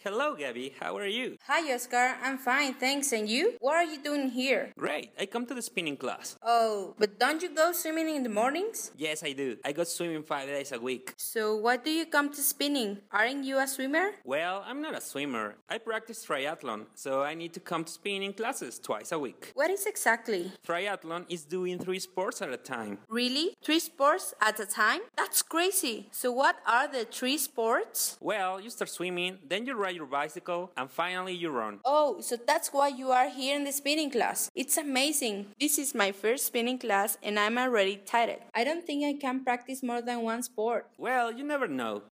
Hello, Gabby. How are you? Hi, Oscar. I'm fine, thanks. And you? What are you doing here? Great. I come to the spinning class. Oh, but don't you go swimming in the mornings? Yes, I do. I go swimming 5 days a week. So, why do you come to spinning? Aren't you a swimmer? Well, I'm not a swimmer. I practice triathlon, so I need to come to spinning classes twice a week. What is exactly? Triathlon is doing 3 sports at a time. Really? 3 sports at a time? That's crazy. So, what are the 3 sports? Well, you start swimming, then you ride your bicycle, and finally you run. Oh, so that's why you are here in the spinning class. It's amazing. This is my first spinning class and I'm already tired. I don't think I can practice more than one sport. Well, you never know.